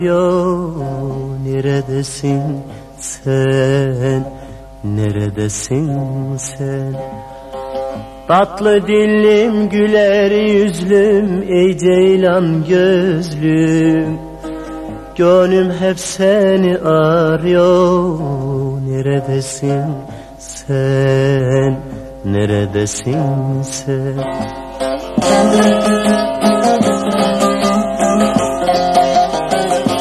Yo, neredesin sen, neredesin sen? Tatlı dillim, güler yüzlüm, ey ceylan gözlüm. Gönlüm hep seni arıyor. Neredesin sen, neredesin sen?